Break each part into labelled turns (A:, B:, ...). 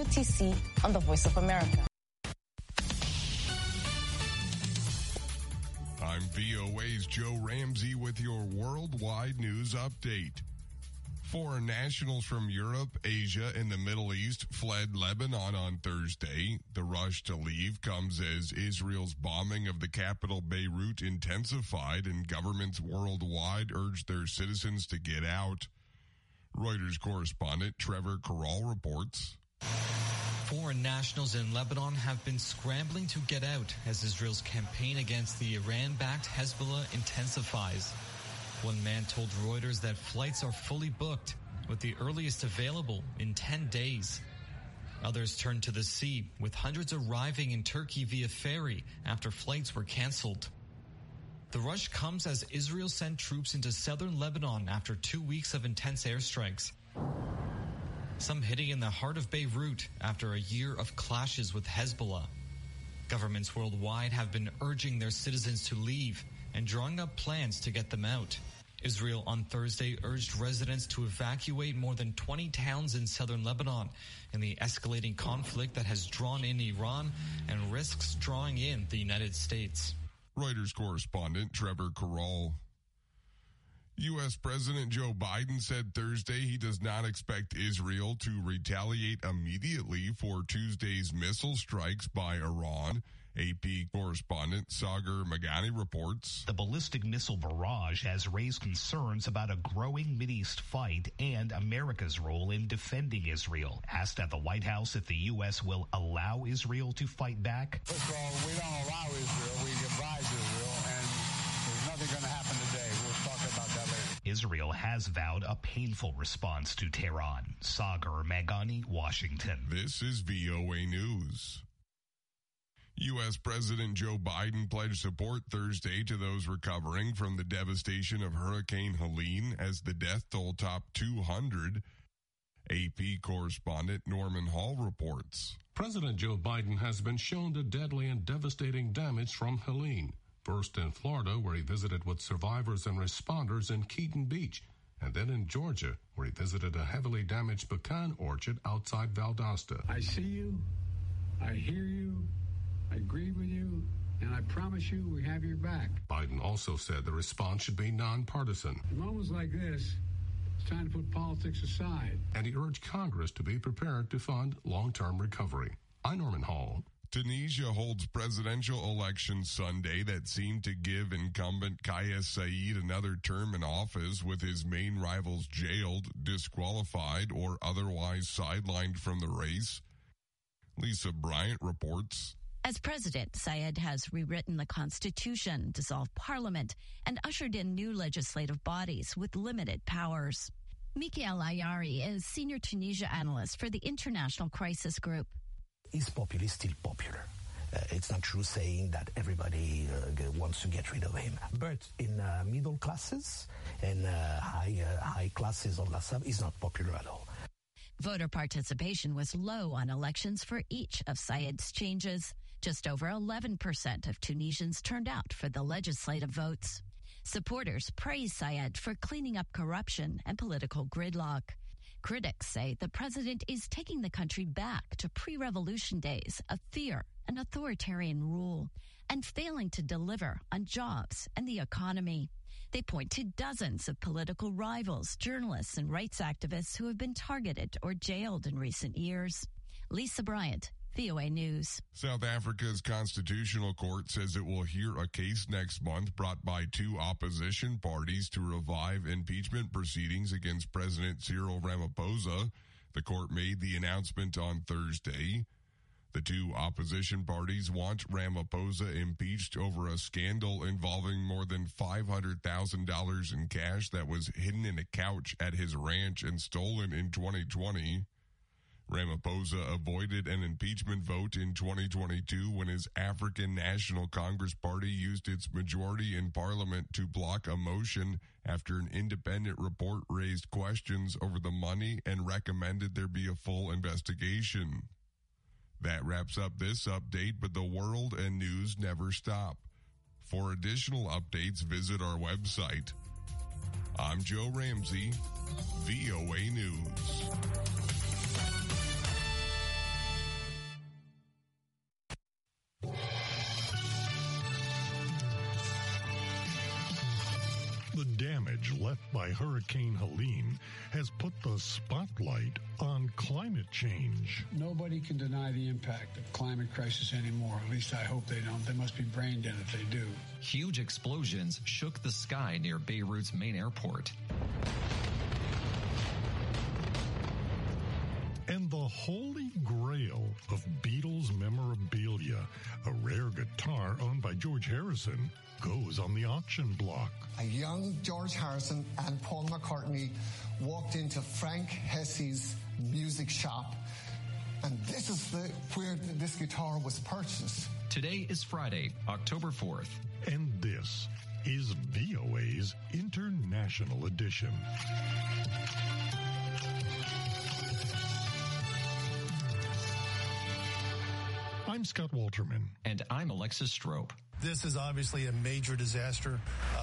A: LTC on the Voice of America.
B: I'm VOA's Joe Ramsey with your worldwide news update. Foreign nationals from Europe, Asia, and the Middle East fled Lebanon on Thursday. The rush to leave comes as Israel's bombing of the capital Beirut intensified and governments worldwide urged their citizens to get out. Reuters correspondent Trevor Carroll reports.
C: Foreign nationals in Lebanon have been scrambling to get out as Israel's campaign against the Iran-backed Hezbollah intensifies. One man told Reuters that flights are fully booked, with the earliest available in 10 days. Others turned to the sea, with hundreds arriving in Turkey via ferry after flights were canceled. The rush comes as Israel sent troops into southern Lebanon after 2 weeks of intense airstrikes, some hitting in the heart of Beirut after a year of clashes with Hezbollah. Governments worldwide have been urging their citizens to leave and drawing up plans to get them out. Israel on Thursday urged residents to evacuate more than 20 towns in southern Lebanon in the escalating conflict that has drawn in Iran and risks drawing in the United States.
B: Reuters correspondent Trevor Carroll. U.S. President Joe Biden said Thursday he does not expect Israel to retaliate immediately for Tuesday's missile strikes by Iran. AP correspondent Sagar Meghani reports.
D: The ballistic missile barrage has raised concerns about a growing Mideast fight and America's role in defending Israel. Asked at the White House if the U.S. will allow Israel to fight back.
E: First of all, we don't allow Israel. We advise Israel, and there's nothing going to happen today. We'll talk about that later.
D: Israel has vowed a painful response to Tehran. Sagar Meghani, Washington.
B: This is VOA News. U.S. President Joe Biden pledged support Thursday to those recovering from the devastation of Hurricane Helene as the death toll topped 200. AP correspondent Norman Hall reports.
F: President Joe Biden has been shown the deadly and devastating damage from Helene. First in Florida, where he visited with survivors and responders in Keaton Beach, and then in Georgia, where he visited a heavily damaged pecan orchard outside Valdosta.
G: I see you, I hear you, I agree with you, and I promise you we have your back.
F: Biden also said the response should be nonpartisan.
G: In moments like this, it's time to put politics aside.
F: And he urged Congress to be prepared to fund long-term recovery. I'm Norman Hall.
B: Tunisia holds presidential elections Sunday that seem to give incumbent Kais Saied another term in office, with his main rivals jailed, disqualified, or otherwise sidelined from the race. Lisa Bryant reports.
H: As president, Saied has rewritten the Constitution, dissolved parliament, and ushered in new legislative bodies with limited powers. Mikael Ayari is senior Tunisia analyst for the International Crisis Group.
I: Is popular still popular? It's not true saying that everybody wants to get rid of him. But in middle classes and high classes of La Salle, he's not popular at all.
H: Voter participation was low on elections for each of Saied's changes. Just over 11% of Tunisians turned out for the legislative votes. Supporters praise Saied for cleaning up corruption and political gridlock. Critics say the president is taking the country back to pre-revolution days of fear and authoritarian rule and failing to deliver on jobs and the economy. They point to dozens of political rivals, journalists, and rights activists who have been targeted or jailed in recent years. Lisa Bryant, VOA News.
B: South Africa's Constitutional Court says it will hear a case next month brought by two opposition parties to revive impeachment proceedings against President Cyril Ramaphosa. The court made the announcement on Thursday. The two opposition parties want Ramaphosa impeached over a scandal involving more than $500,000 in cash that was hidden in a couch at his ranch and stolen in 2020. Ramaphosa avoided an impeachment vote in 2022 when his African National Congress Party used its majority in parliament to block a motion after an independent report raised questions over the money and recommended there be a full investigation. That wraps up this update, but the world and news never stop. For additional updates, visit our website. I'm Joe Ramsey, VOA News.
J: damage left by Hurricane Helene has put the spotlight on climate change.
G: Nobody can deny the impact of climate crisis anymore. At least I hope they don't. They must be brain dead if they do.
K: Huge explosions shook the sky near Beirut's main airport.
J: And the holy grail of Beatles memorabilia, a rare guitar owned by George Harrison, goes on the auction block.
L: A young George Harrison and Paul McCartney walked into Frank Hesse's music shop, and this is where this guitar was purchased.
K: Today is Friday, October 4th.
J: And this is VOA's International Edition. I'm Scott Walterman.
K: And I'm Alexis Strope.
M: This is obviously a major disaster.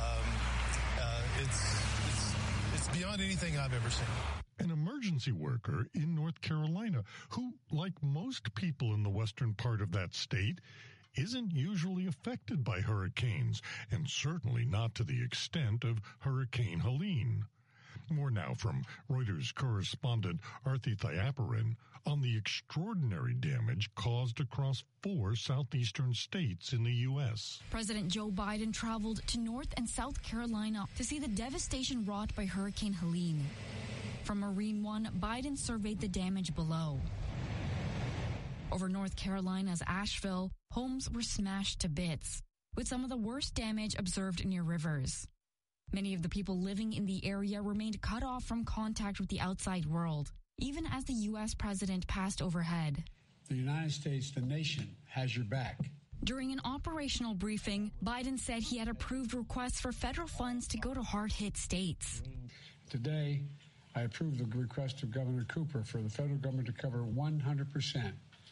M: It's beyond anything I've ever seen.
J: An emergency worker in North Carolina who, like most people in the western part of that state, isn't usually affected by hurricanes, and certainly not to the extent of Hurricane Helene. More now from Reuters correspondent Arthi Thayaparan on the extraordinary damage caused across 4 southeastern states in the U.S.
N: President Joe Biden traveled to North and South Carolina to see the devastation wrought by Hurricane Helene. From Marine One, Biden surveyed the damage below. Over North Carolina's Asheville, homes were smashed to bits, with some of the worst damage observed near rivers. Many of the people living in the area remained cut off from contact with the outside world, even as the U.S. president passed overhead.
G: The United States, the nation, has your back.
N: During an operational briefing, Biden said he had approved requests for federal funds to go to hard-hit states.
G: Today, I approved the request of Governor Cooper for the federal government to cover 100%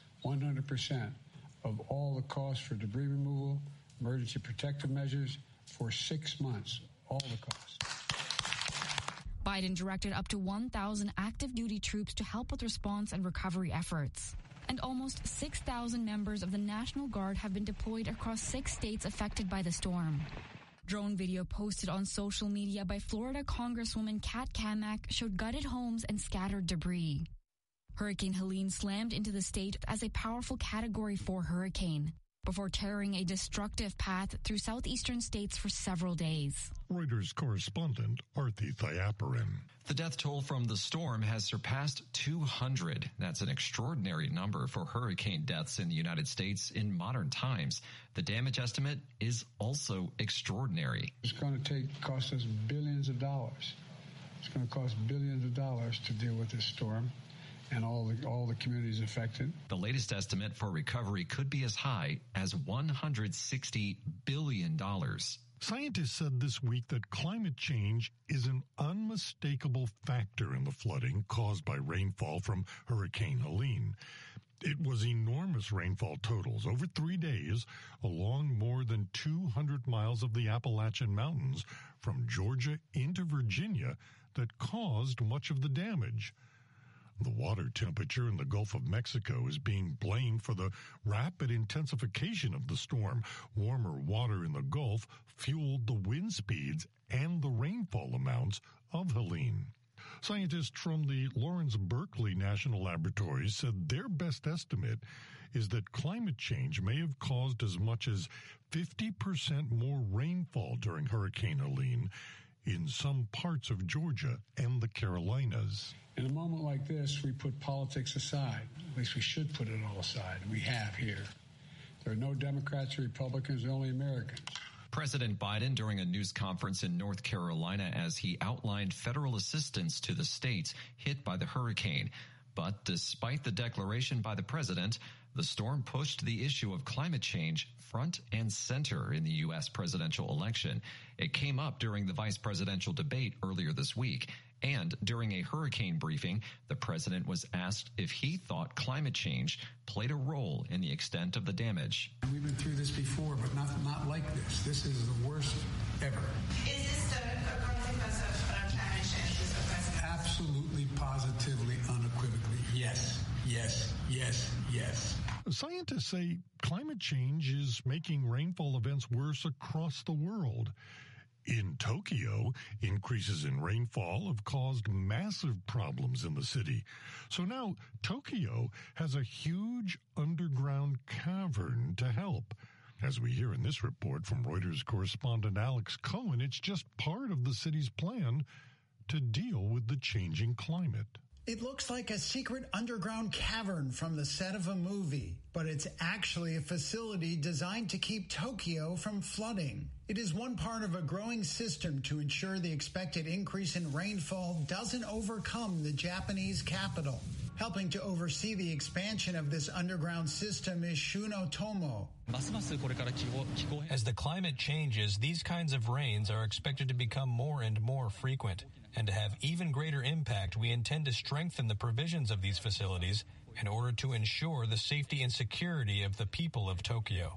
G: of all the costs for debris removal, emergency protective measures for 6 months. All the costs.
N: Biden directed up to 1,000 active duty troops to help with response and recovery efforts. And almost 6,000 members of the National Guard have been deployed across 6 states affected by the storm. Drone video posted on social media by Florida Congresswoman Kat Cammack showed gutted homes and scattered debris. Hurricane Helene slammed into the state as a powerful Category 4 hurricane, before tearing a destructive path through southeastern states for several days.
J: Reuters correspondent Arthi Thayaparan.
K: The death toll from the storm has surpassed 200. That's an extraordinary number for hurricane deaths in the United States in modern times. The damage estimate is also extraordinary.
G: It's going to cost us billions of dollars. It's going to cost billions of dollars to deal with this storm and all the communities affected.
K: The latest estimate for recovery could be as high as $160 billion.
J: Scientists said this week that climate change is an unmistakable factor in the flooding caused by rainfall from Hurricane Helene. It was enormous rainfall totals over 3 days along more than 200 miles of the Appalachian Mountains from Georgia into Virginia that caused much of the damage. The water temperature in the Gulf of Mexico is being blamed for the rapid intensification of the storm. Warmer water in the Gulf fueled the wind speeds and the rainfall amounts of Helene. Scientists from the Lawrence Berkeley National Laboratories said their best estimate is that climate change may have caused as much as 50% more rainfall during Hurricane Helene in some parts of Georgia and the Carolinas.
G: In a moment like this, we put politics aside. At least we should put it all aside. We have here. There are no Democrats or Republicans, only Americans.
K: President Biden during a news conference in North Carolina as he outlined federal assistance to the states hit by the hurricane. But despite the declaration by the president, the storm pushed the issue of climate change front and center in the U.S. presidential election. It came up during the vice presidential debate earlier this week. And during a hurricane briefing, the president was asked if he thought climate change played a role in the extent of the damage.
G: We've been through this before, but not like this. This is the worst ever.
O: Is this a consequence of climate change?
G: Absolutely, positively, unequivocally. Yes, yes, yes, yes.
J: Scientists say climate change is making rainfall events worse across the world. In Tokyo, increases in rainfall have caused massive problems in the city. So now Tokyo has a huge underground cavern to help. As we hear in this report from Reuters correspondent Alex Cohen, it's just part of the city's plan to deal with the changing climate.
P: It looks like a secret underground cavern from the set of a movie, but it's actually a facility designed to keep Tokyo from flooding. It is one part of a growing system to ensure the expected increase in rainfall doesn't overcome the Japanese capital. Helping to oversee the expansion of this underground system is Shuno Tomo.
Q: As the climate changes, these kinds of rains are expected to become more and more frequent. And to have even greater impact, we intend to strengthen the provisions of these facilities in order to ensure the safety and security of the people of Tokyo.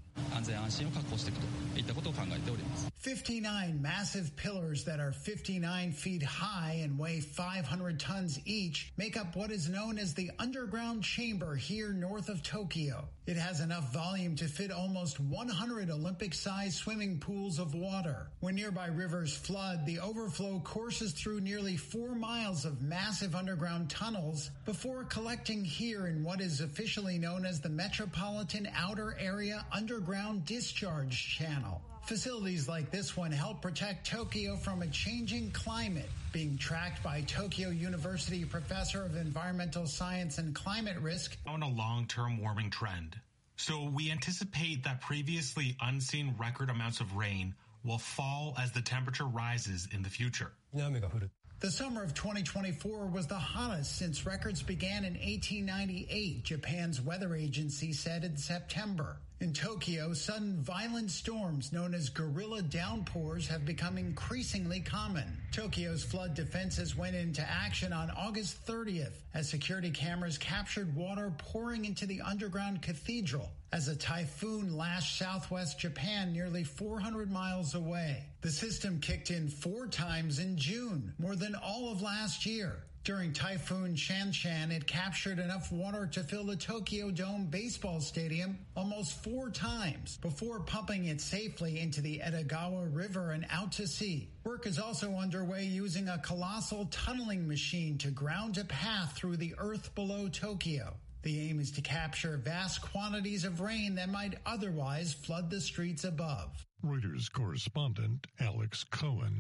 P: 59 massive pillars that are 59 feet high and weigh 500 tons each make up what is known as the underground chamber here north of Tokyo. It has enough volume to fit almost 100 Olympic-sized swimming pools of water. When nearby rivers flood, the overflow courses through nearly 4 miles of massive underground tunnels before collecting here in what is officially known as the Metropolitan Outer Area Underground Discharge Channel. Facilities like this one help protect Tokyo from a changing climate, being tracked by Tokyo University professor of environmental science and climate risk.
R: On a long-term warming trend. So we anticipate that previously unseen record amounts of rain will fall as the temperature rises in the future.
P: The summer of 2024 was the hottest since records began in 1898, Japan's weather agency said in September. In Tokyo, sudden violent storms known as gorilla downpours have become increasingly common. Tokyo's flood defenses went into action on August 30th as security cameras captured water pouring into the underground cathedral as a typhoon lashed southwest Japan nearly 400 miles away. The system kicked in 4 times in June, more than all of last year. During Typhoon Shanshan, it captured enough water to fill the Tokyo Dome baseball stadium almost 4 times before pumping it safely into the Edogawa River and out to sea. Work is also underway using a colossal tunneling machine to ground a path through the earth below Tokyo. The aim is to capture vast quantities of rain that might otherwise flood the streets above.
J: Reuters correspondent Alex Cohen.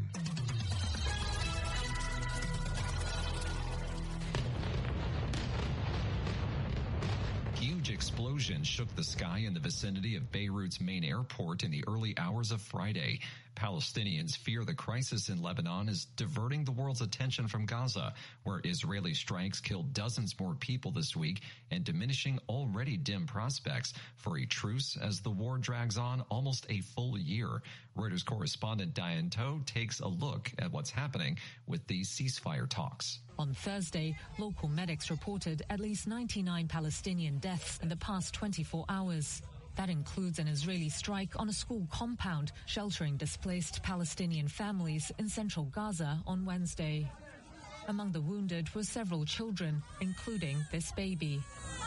K: Huge explosions shook the sky in the vicinity of Beirut's main airport in the early hours of Friday. Palestinians fear the crisis in Lebanon is diverting the world's attention from Gaza, where Israeli strikes killed dozens more people this week and diminishing already dim prospects for a truce as the war drags on almost a full year. Reuters correspondent Diane Toh takes a look at what's happening with these ceasefire talks.
S: On Thursday, local medics reported at least 99 Palestinian deaths in the past 24 hours. That includes an Israeli strike on a school compound sheltering displaced Palestinian families in central Gaza on Wednesday. Among the wounded were several children, including this baby.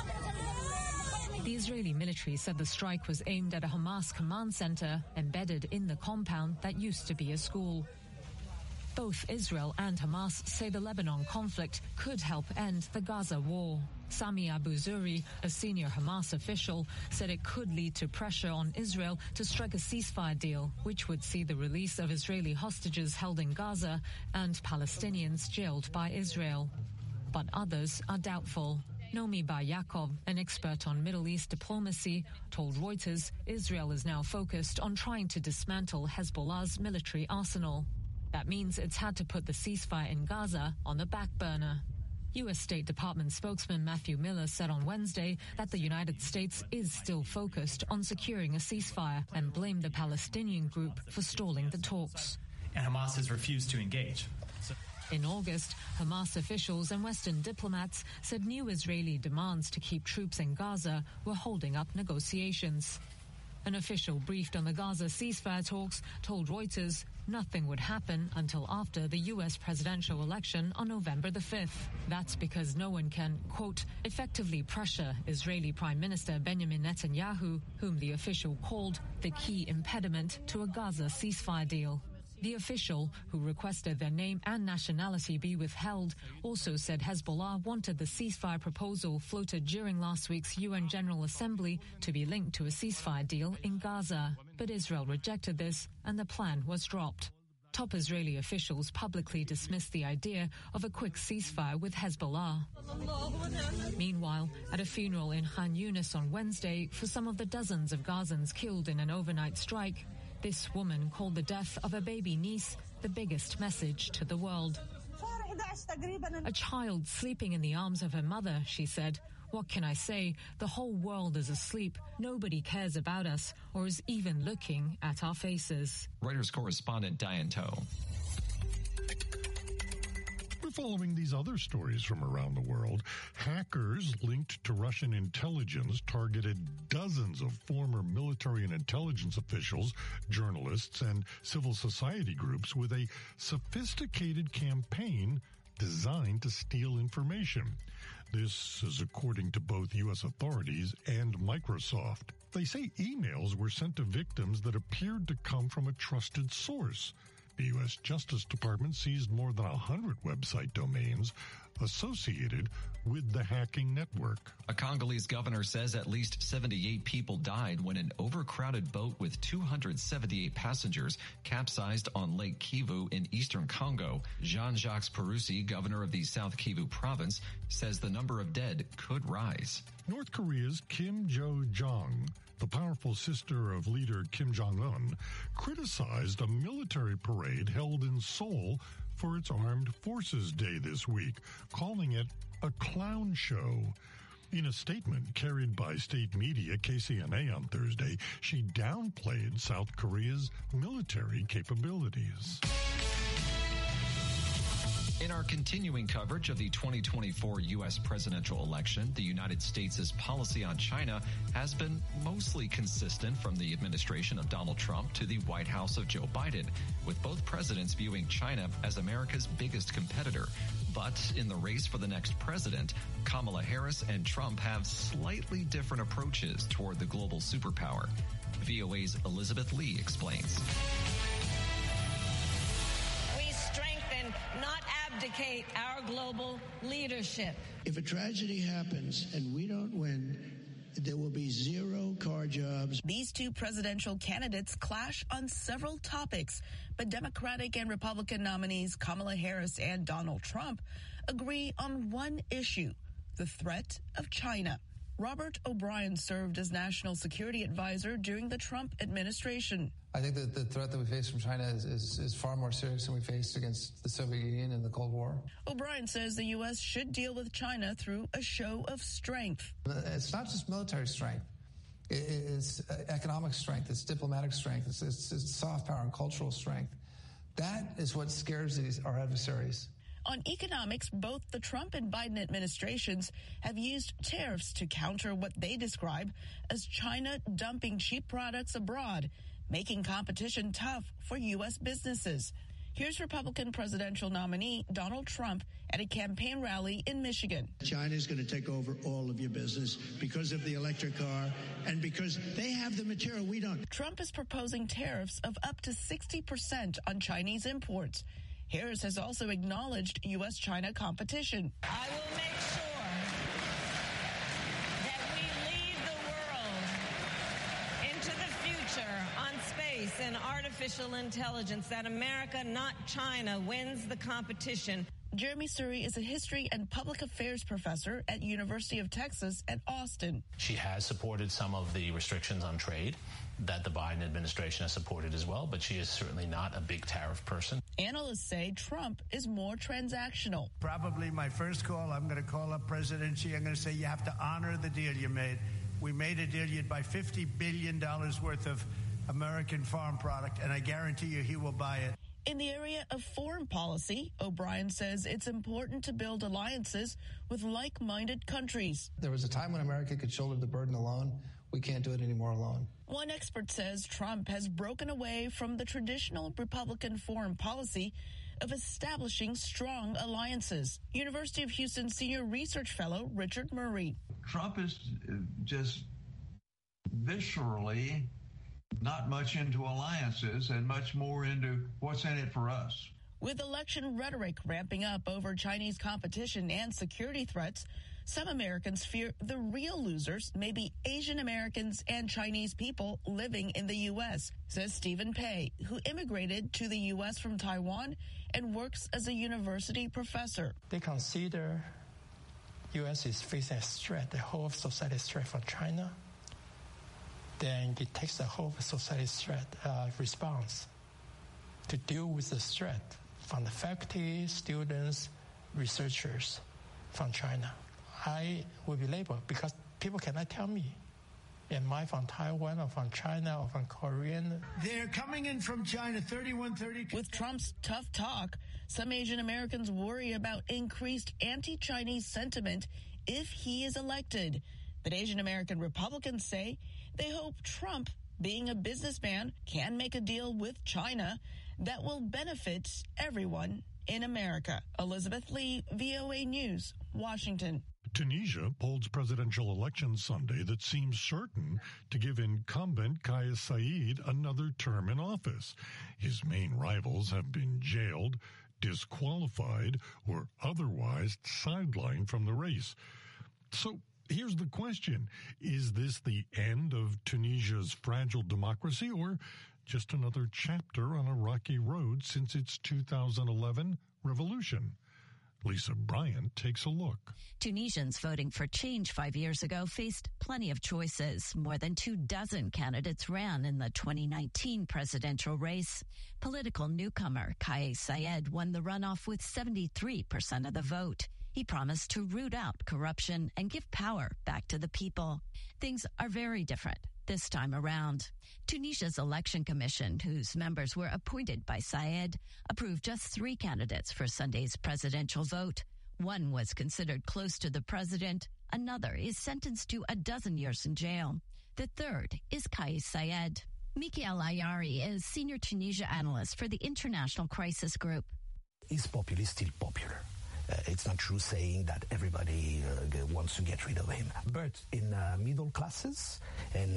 S: The Israeli military said the strike was aimed at a Hamas command center embedded in the compound that used to be a school. Both Israel and Hamas say the Lebanon conflict could help end the Gaza war. Sami Abu Zuri, a senior Hamas official, said it could lead to pressure on Israel to strike a ceasefire deal, which would see the release of Israeli hostages held in Gaza and Palestinians jailed by Israel. But others are doubtful. Nomi Bar Yaakov, an expert on Middle East diplomacy, told Reuters Israel is now focused on trying to dismantle Hezbollah's military arsenal. That means it's had to put the ceasefire in Gaza on the back burner. U.S. State Department spokesman Matthew Miller said on Wednesday that the United States is still focused on securing a ceasefire and blamed the Palestinian group for stalling the talks.
T: And Hamas has refused to engage.
S: In August, Hamas officials and Western diplomats said new Israeli demands to keep troops in Gaza were holding up negotiations. An official briefed on the Gaza ceasefire talks told Reuters nothing would happen until after the U.S. presidential election on November the 5th. That's because no one can, quote, effectively pressure Israeli Prime Minister Benjamin Netanyahu, whom the official called the key impediment to a Gaza ceasefire deal. The official, who requested their name and nationality be withheld, also said Hezbollah wanted the ceasefire proposal floated during last week's UN General Assembly to be linked to a ceasefire deal in Gaza. But Israel rejected this, and the plan was dropped. Top Israeli officials publicly dismissed the idea of a quick ceasefire with Hezbollah. Meanwhile, at a funeral in Khan Yunis on Wednesday for some of the dozens of Gazans killed in an overnight strike, this woman called the death of a baby niece the biggest message to the world. A child sleeping in the arms of her mother, she said. What can I say? The whole world is asleep. Nobody cares about us or is even looking at our faces.
K: Reuters correspondent Diane Toe.
J: We're following these other stories from around the world. Hackers linked to Russian intelligence targeted dozens of former military and intelligence officials, journalists, and civil society groups with a sophisticated campaign designed to steal information. This is according to both U.S. authorities and Microsoft. They say emails were sent to victims that appeared to come from a trusted source. The U.S. Justice Department seized more than 100 website domains associated with the hacking network.
K: A Congolese governor says at least 78 people died when an overcrowded boat with 278 passengers capsized on Lake Kivu in eastern Congo. Jean-Jacques Peroussi, governor of the South Kivu province, says the number of dead could rise.
J: North Korea's Kim Jo-jong, the powerful sister of leader Kim Jong-un, criticized a military parade held in Seoul for its Armed Forces Day this week, calling it a clown show. In a statement carried by state media KCNA on Thursday, she downplayed South Korea's military capabilities.
K: In our continuing coverage of the 2024 U.S. presidential election, the United States' policy on China has been mostly consistent from the administration of Donald Trump to the White House of Joe Biden, with both presidents viewing China as America's biggest competitor. But in the race for the next president, Kamala Harris and Trump have slightly different approaches toward the global superpower. VOA's Elizabeth Lee explains.
U: We strengthen, not abdicate, our global leadership.
V: If a tragedy happens and we don't win, there will be zero car jobs.
W: These two presidential candidates clash on several topics, but Democratic and Republican nominees Kamala Harris and Donald Trump agree on one issue, the threat of China. Robert O'Brien served as National Security Advisor during the Trump administration.
X: I think that the threat that we face from China is far more serious than we faced against the Soviet Union in the Cold War.
W: O'Brien says the U.S. should deal with China through a show of strength.
X: It's not just military strength. It's economic strength. It's diplomatic strength. It's soft power and cultural strength. That is what scares our adversaries.
W: On economics, both the Trump and Biden administrations have used tariffs to counter what they describe as China dumping cheap products abroad, making competition tough for U.S. businesses. Here's Republican presidential nominee Donald Trump at a campaign rally in Michigan.
V: China is going to take over all of your business because of the electric car and because they have the material we don't.
W: Trump is proposing tariffs of up to 60% on Chinese imports. Harris has also acknowledged U.S.-China competition.
U: I will make sure that we lead the world into the future on space and artificial intelligence, that America, not China, wins the competition.
W: Jeremy Suri is a history and public affairs professor at University of Texas at Austin.
Y: She has supported some of the restrictions on trade that the Biden administration has supported as well, but she is certainly not a big tariff person.
W: Analysts say Trump is more transactional.
V: Probably my first call, I'm going to call up President Xi. I'm going to say you have to honor the deal you made. We made a deal. You'd buy $50 billion worth of American farm product, and I guarantee you he will buy it.
W: In the area of foreign policy, O'Brien says it's important to build alliances with like-minded countries.
X: There was a time when America could shoulder the burden alone. We can't do it anymore alone.
W: One expert says Trump has broken away from the traditional Republican foreign policy of establishing strong alliances. University of Houston senior research fellow Richard Murray.
Z: Trump is just viscerally
A: not much into alliances and much more into what's in it for us.
W: With election rhetoric ramping up over Chinese competition and security threats, some Americans fear the real losers may be Asian Americans and Chinese people living in the U.S., says Stephen Pei, who immigrated to the U.S. from Taiwan and works as a university professor.
C: They consider U.S. is facing a threat, the whole of society threat from China. Then it takes the whole society threat response to deal with the threat from the faculty, students, researchers from China. I will be labeled because people cannot tell me, am I from Taiwan or from China or from Korean?
V: They're coming in from China, 3132.
W: With Trump's tough talk, some Asian Americans worry about increased anti-Chinese sentiment if he is elected. But Asian American Republicans say they hope Trump, being a businessman, can make a deal with China that will benefit everyone in America. Elizabeth Lee, VOA News, Washington.
J: Tunisia holds presidential elections Sunday that seems certain to give incumbent Kais Saied another term in office. His main rivals have been jailed, disqualified, or otherwise sidelined from the race. So here's the question. Is this the end of Tunisia's fragile democracy or just another chapter on a rocky road since its 2011 revolution? Lisa Bryant takes a look.
H: Tunisians voting for change 5 years ago faced plenty of choices. More than 24 candidates ran in the 2019 presidential race. Political newcomer Kais Saied won the runoff with 73% of the vote. He promised to root out corruption and give power back to the people. Things are very different this time around. Tunisia's election commission, whose members were appointed by Saied, approved just 3 candidates for Sunday's presidential vote. One was considered close to the president. Another is sentenced to 12 years in jail. The third is Kais Saied. Mikhail Ayari is senior Tunisia analyst for the International Crisis Group.
I: Is populist still popular? It's not true saying that everybody wants to get rid of him. But in middle classes and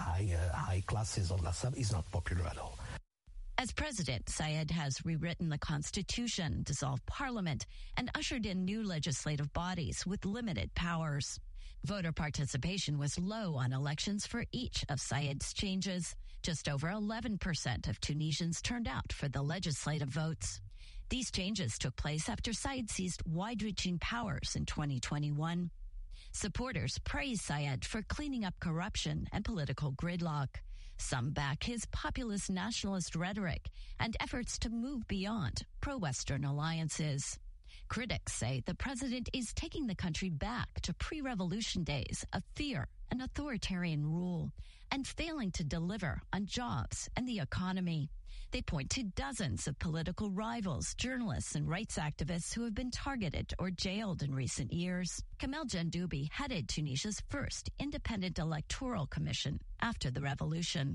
I: high classes of La Salle, he's not popular at all.
H: As president, Saied has rewritten the constitution, dissolved parliament, and ushered in new legislative bodies with limited powers. Voter participation was low on elections for each of Saied's changes. Just over 11% of Tunisians turned out for the legislative votes. These changes took place after Saied seized wide-reaching powers in 2021. Supporters praise Saied for cleaning up corruption and political gridlock. Some back his populist nationalist rhetoric and efforts to move beyond pro-Western alliances. Critics say the president is taking the country back to pre-revolution days of fear and authoritarian rule and failing to deliver on jobs and the economy. They point to dozens of political rivals, journalists, and rights activists who have been targeted or jailed in recent years. Kamel Jandoubi headed Tunisia's first independent electoral commission after the revolution.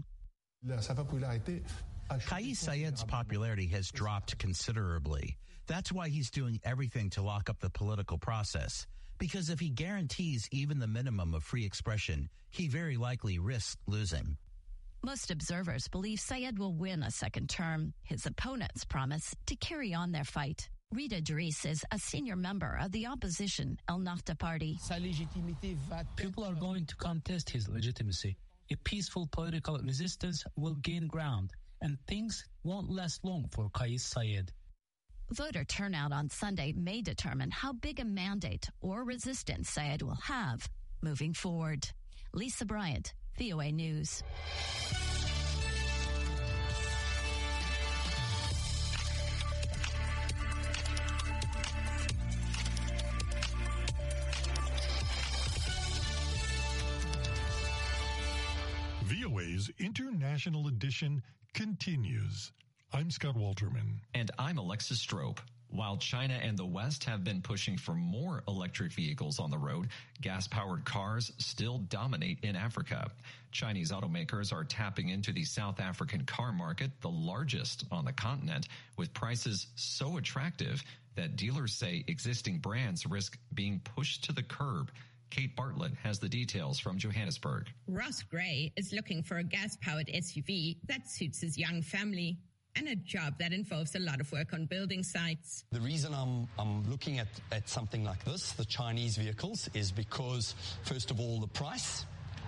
D: Kais Saied's popularity has dropped considerably. That's why he's doing everything to lock up the political process. Because if he guarantees even the minimum of free expression, he very likely risks losing.
H: Most observers believe Saied will win a second term. His opponents promise to carry on their fight. Rita Dries is a senior member of the opposition El Nahda party.
E: People are going to contest his legitimacy. A peaceful political resistance will gain ground, and things won't last long for Kais Saied.
H: Voter turnout on Sunday may determine how big a mandate or resistance Saied will have moving forward. Lisa Bryant, VOA News.
J: VOA's International Edition continues. I'm Scott Walterman.
K: And I'm Alexis Strope. While China and the West have been pushing for more electric vehicles on the road, gas-powered cars still dominate in Africa. Chinese automakers are tapping into the South African car market, the largest on the continent, with prices so attractive that dealers say existing brands risk being pushed to the curb. Kate Bartlett has the details from Johannesburg.
B: Ross Gray is looking for a gas-powered SUV that suits his young family and a job that involves a lot of work on building sites.
F: The reason I'm looking at something like this, the Chinese vehicles, is because, first of all, the price.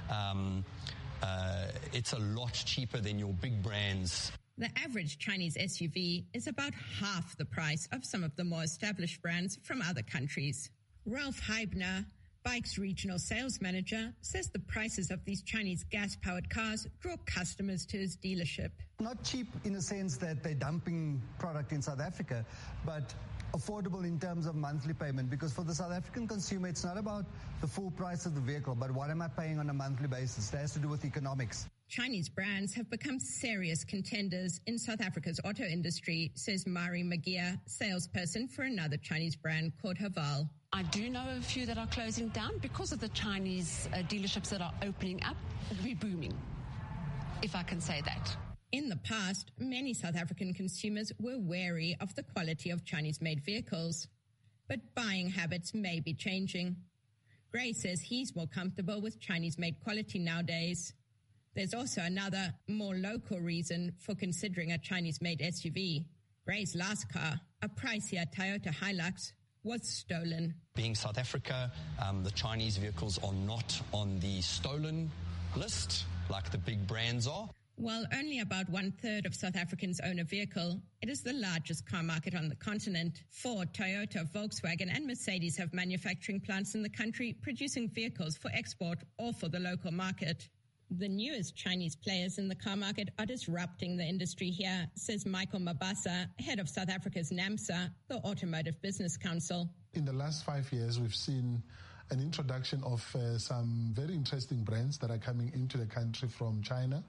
F: It's a lot cheaper than your big brands.
B: The average Chinese SUV is about half the price of some of the more established brands from other countries. Ralph Heibner, Bike's regional sales manager, says the prices of these Chinese gas-powered cars draw customers to his dealership.
L: Not cheap in the sense that they're dumping product in South Africa, but affordable in terms of monthly payment, because for the South African consumer, it's not about the full price of the vehicle, but what am I paying on a monthly basis? That has to do with economics.
B: Chinese brands have become serious contenders in South Africa's auto industry, says Mari Magia, salesperson for another Chinese brand called Haval.
M: I do know a few that are closing down because of the Chinese dealerships that are opening up. We're booming, if I can say that.
B: In the past, many South African consumers were wary of the quality of Chinese-made vehicles, but buying habits may be changing. Gray says he's more comfortable with Chinese-made quality nowadays. There's also another, more local reason for considering a Chinese-made SUV. Gray's last car, a pricier Toyota Hilux, was stolen.
F: Being South Africa, the Chinese vehicles are not on the stolen list like the big brands are.
B: While only about 1/3 of South Africans own a vehicle, it is the largest car market on the continent. Ford, Toyota, Volkswagen and Mercedes have manufacturing plants in the country producing vehicles for export or for the local market. The newest Chinese players in the car market are disrupting the industry here, says Michael Mabasa, head of South Africa's NAMSA, the Automotive Business Council.
N: In the last 5 years, we've seen an introduction of some very interesting brands that are coming into the country from China.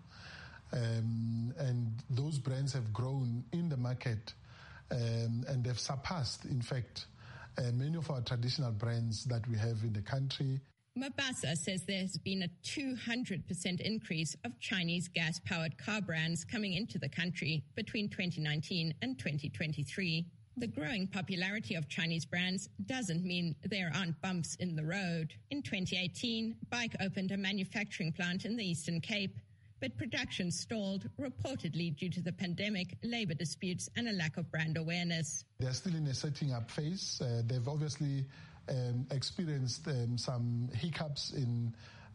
N: And those brands have grown in the market and they've surpassed, in fact, many of our traditional brands that we have in the country.
B: Mabasa says there's been a 200% increase of Chinese gas-powered car brands coming into the country between 2019 and 2023. The growing popularity of Chinese brands doesn't mean there aren't bumps in the road. In 2018, Bike opened a manufacturing plant in the Eastern Cape, but production stalled, reportedly due to the pandemic, labor disputes, and a lack of brand awareness.
N: They're still in a setting up phase. They've obviously experienced some hiccups in,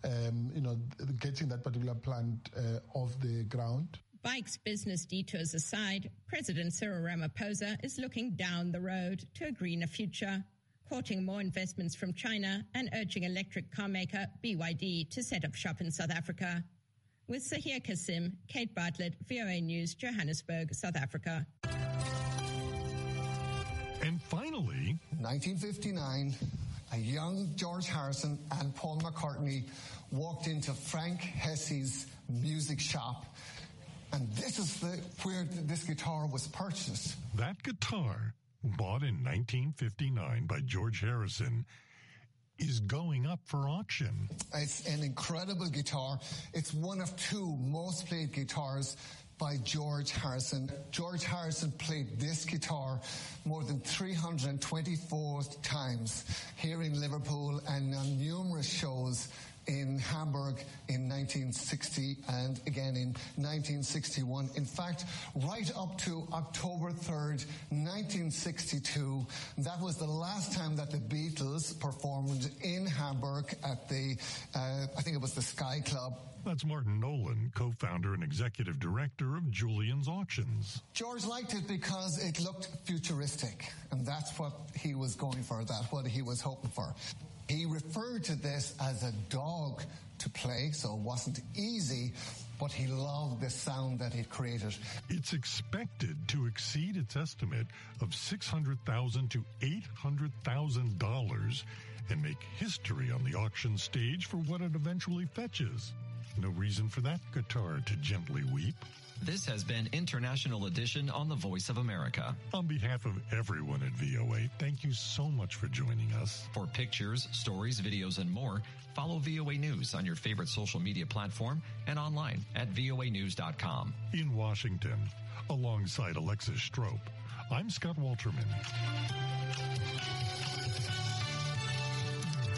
N: getting that particular plant off the ground.
B: Bike's business detours aside, President Cyril Ramaphosa is looking down the road to a greener future, courting more investments from China and urging electric car maker BYD to set up shop in South Africa. With Sahir Kasim, Kate Bartlett, VOA News, Johannesburg, South Africa.
J: And finally,
Z: 1959, a young George Harrison and Paul McCartney walked into Frank Hesse's music shop, and this is where this guitar was purchased.
J: That guitar, bought in 1959 by George Harrison, is going up for auction.
Z: It's an incredible guitar. It's one of two most played guitars by George Harrison. George Harrison played this guitar more than 324 times here in Liverpool and on numerous shows in Hamburg in 1960 and again in 1961. In fact, right up to October 3rd, 1962, that was the last time that the Beatles performed in Hamburg at the, I think it was the Sky Club.
J: That's Martin Nolan, co-founder and executive director of Julian's Auctions.
Z: George liked it because it looked futuristic, and that's what he was going for, that's what he was hoping for. He referred to this as a dog to play, so it wasn't easy, but he loved the sound that it created.
J: It's expected to exceed its estimate of $600,000 to $800,000 and make history on the auction stage for what it eventually fetches. No reason for that guitar to gently weep.
K: This has been International Edition on The Voice of America.
J: On behalf of everyone at VOA, thank you so much for joining us.
K: For pictures, stories, videos, and more, follow VOA News on your favorite social media platform and online at voanews.com.
J: In Washington, alongside Alexis Strope, I'm Scott Walterman.